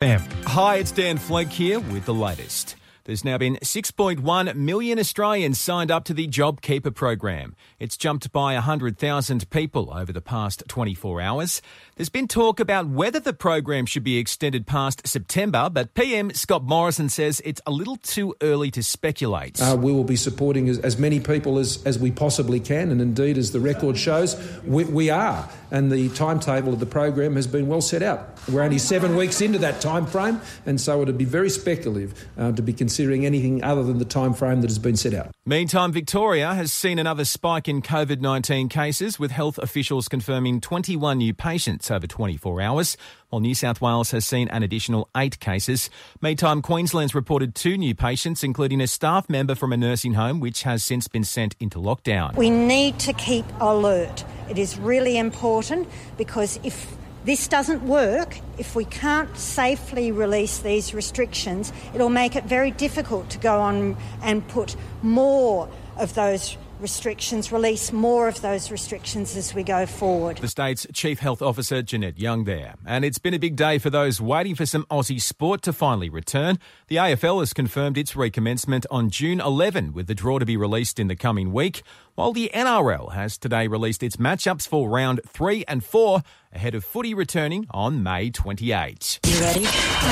FM. Hi, it's Dan Flake here with the latest. There's now been 6.1 million Australians signed up to the JobKeeper program. It's jumped by 100,000 people over the past 24 hours. There's been talk about whether the program should be extended past September, but PM Scott Morrison says it's a little too early to speculate. We will be supporting as many people as we possibly can, and indeed, as the record shows, we are. And the timetable of the program has been well set out. We're only 7 weeks into that time frame, and so it would be very speculative to be considering anything other than the time frame that has been set out. Meantime, Victoria has seen another spike in COVID-19 cases, with health officials confirming 21 new patients over 24 hours, while New South Wales has seen an additional 8 cases. Meantime, Queensland's reported 2 new patients, including a staff member from a nursing home, which has since been sent into lockdown. We need to keep alert. It is really important, because if this doesn't work, if we can't safely release these restrictions, it'll make it very difficult to go on and put more of those restrictions, release more of those restrictions as we go forward. The state's Chief Health Officer, Jeanette Young there. And it's been a big day for those waiting for some Aussie sport to finally return. The AFL has confirmed its recommencement on June 11, with the draw to be released in the coming week, while the NRL has today released its matchups for round 3 and 4, ahead of footy returning on May 28. You ready?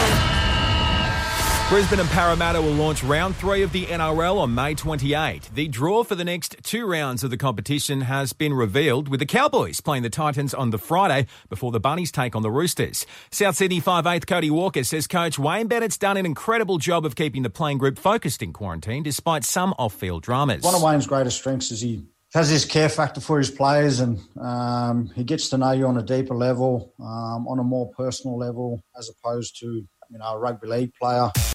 Brisbane and Parramatta will launch round 3 of the NRL on May 28. The draw for the next 2 rounds of the competition has been revealed, with the Cowboys playing the Titans on the Friday before the Bunnies take on the Roosters. South Sydney 5'8" Cody Walker says coach Wayne Bennett's done an incredible job of keeping the playing group focused in quarantine despite some off-field dramas. One of Wayne's greatest strengths is he has this care factor for his players, and he gets to know you on a deeper level, on a more personal level, as opposed to a rugby league player.